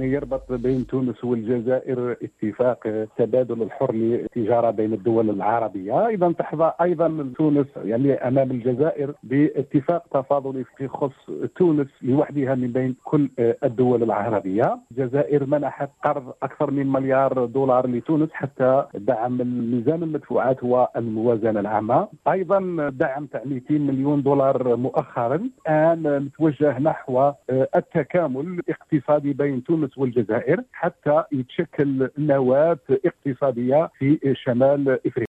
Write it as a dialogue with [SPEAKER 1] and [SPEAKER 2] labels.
[SPEAKER 1] يربط بين تونس والجزائر اتفاق تبادل الحر للتجارة بين الدول العربية. أيضا تحظى أيضا تونس أمام الجزائر باتفاق تفاضلي في خص تونس لوحدها من بين كل الدول العربية. الجزائر منحت قرض أكثر من مليار دولار لتونس حتى دعم ميزان المدفوعات والموازنة العامة. أيضا دعم 200 مليون دولار مؤخرا. الآن نتوجه نحو التكامل الاقتصادي بين تونس والجزائر حتى يتشكل نواة اقتصادية في شمال إفريقيا.